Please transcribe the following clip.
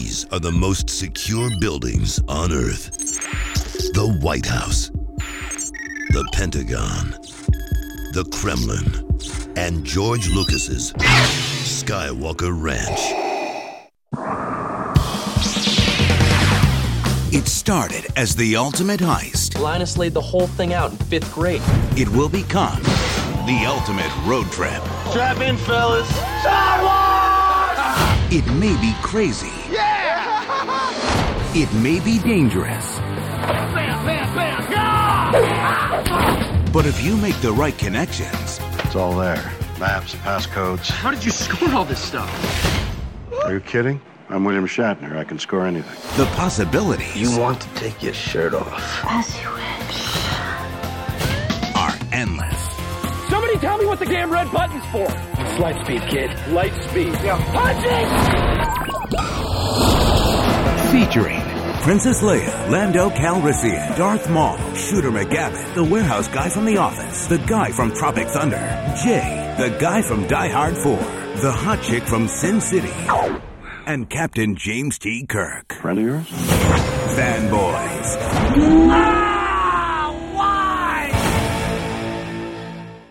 These are the most secure buildings on Earth. The White House, the Pentagon, the Kremlin, and George Lucas's Skywalker Ranch. It started as the ultimate heist. Linus laid the whole thing out in 5th grade. It will become the ultimate road trip. Strap in, fellas. Sidewalk! It may be crazy. Yeah! It may be dangerous. Bam, bam, bam! Yeah! But if you make the right connections... It's all there. Maps, passcodes. How did you score all this stuff? Are you kidding? I'm William Shatner. I can score anything. The possibilities... You want to take your shirt off? As you wish. ...are endless. Somebody tell me what the damn red button's for. It's light speed, kid. Light speed. Yeah. Punching! Featuring Princess Leia, Lando Calrissian, Darth Maul, Shooter McGavin, the warehouse guy from The Office, the guy from Tropic Thunder, Jay, the guy from Die Hard 4, the hot chick from Sin City, and Captain James T. Kirk. Friend of yours? Fanboys.